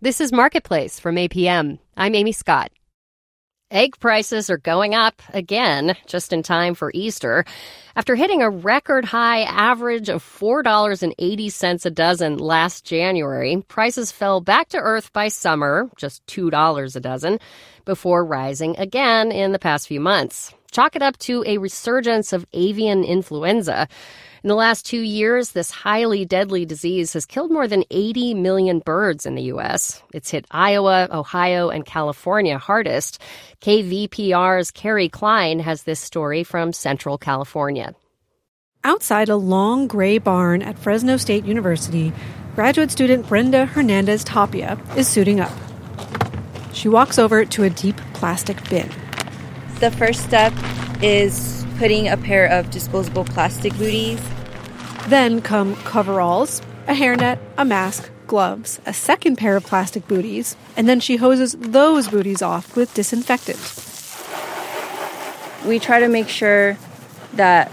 This is Marketplace from APM. I'm Amy Scott. Egg prices are going up again, just in time for Easter. After hitting a record high average of $4.80 a dozen last January, prices fell back to earth by summer, just $2 a dozen, before rising again in the past few months. Chalk it up to a resurgence of avian influenza. In the last 2 years, this highly deadly disease has killed more than 80 million birds in the U.S. It's hit Iowa, Ohio, and California hardest. KVPR's Carrie Klein has this story from Central California. Outside a long gray barn at Fresno State University, graduate student Brenda Hernandez Tapia is suiting up. She walks over to a deep plastic bin. The first step is putting a pair of disposable plastic booties. Then come coveralls, a hairnet, a mask, gloves, a second pair of plastic booties, and then she hoses those booties off with disinfectant. We try to make sure that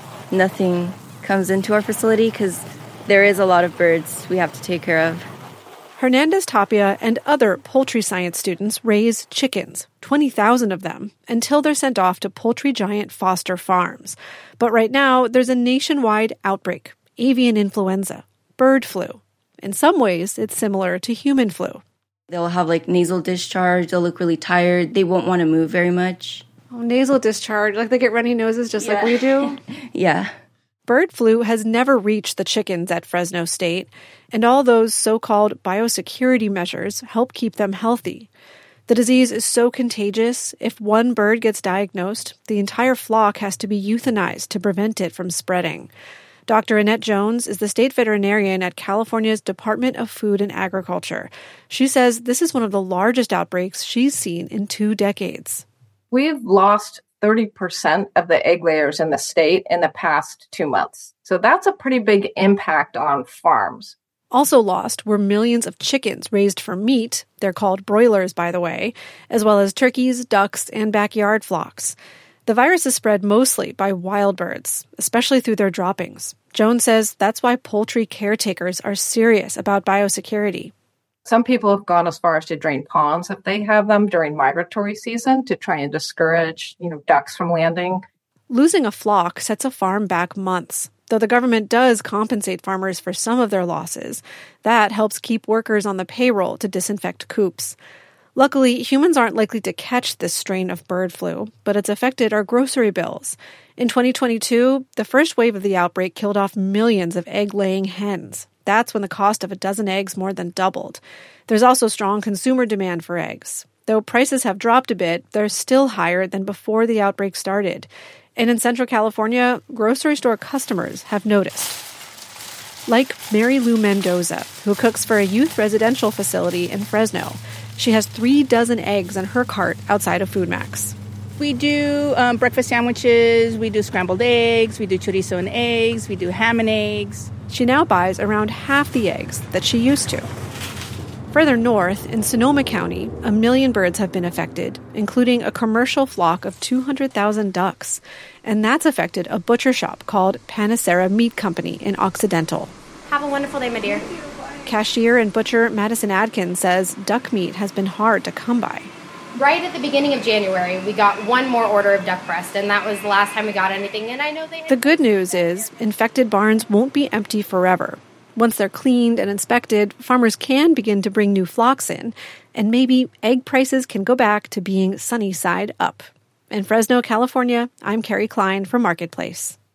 nothing comes into our facility because there is a lot of birds we have to take care of. Hernandez Tapia and other poultry science students raise chickens, 20,000 of them, until they're sent off to poultry giant Foster Farms. But right now, there's a nationwide outbreak, avian influenza, bird flu. In some ways, it's similar to human flu. They'll have nasal discharge, they'll look really tired, they won't want to move very much. Oh, nasal discharge, like they get runny noses just like we do? Yeah. Bird flu has never reached the chickens at Fresno State, and all those so-called biosecurity measures help keep them healthy. The disease is so contagious, if one bird gets diagnosed, the entire flock has to be euthanized to prevent it from spreading. Dr. Annette Jones is the state veterinarian at California's Department of Food and Agriculture. She says this is one of the largest outbreaks she's seen in 2 decades. We've lost 30% of the egg layers in the state in the past 2 months. So that's a pretty big impact on farms. Also lost were millions of chickens raised for meat, they're called broilers, by the way, as well as turkeys, ducks, and backyard flocks. The virus is spread mostly by wild birds, especially through their droppings. Jones says that's why poultry caretakers are serious about biosecurity. Some people have gone as far as to drain ponds if they have them during migratory season to try and discourage, ducks from landing. Losing a flock sets a farm back months. Though the government does compensate farmers for some of their losses, that helps keep workers on the payroll to disinfect coops. Luckily, humans aren't likely to catch this strain of bird flu, but it's affected our grocery bills. In 2022, the first wave of the outbreak killed off millions of egg-laying hens. That's when the cost of a dozen eggs more than doubled. There's also strong consumer demand for eggs. Though prices have dropped a bit, they're still higher than before the outbreak started. And in Central California, grocery store customers have noticed. Like Mary Lou Mendoza, who cooks for a youth residential facility in Fresno. She has 3 dozen eggs in her cart outside of FoodMax. We do breakfast sandwiches, we do scrambled eggs, we do chorizo and eggs, we do ham and eggs. She now buys around half the eggs that she used to. Further north, in Sonoma County, 1 million birds have been affected, including a commercial flock of 200,000 ducks. And that's affected a butcher shop called Panacera Meat Company in Occidental. Have a wonderful day, my dear. Cashier and butcher Madison Adkins says duck meat has been hard to come by. Right at the beginning of January, we got one more order of duck breast, and that was the last time we got anything. And I know The good news is infected barns won't be empty forever. Once they're cleaned and inspected, farmers can begin to bring new flocks in, and maybe egg prices can go back to being sunny side up. In Fresno, California, I'm Carrie Klein for Marketplace.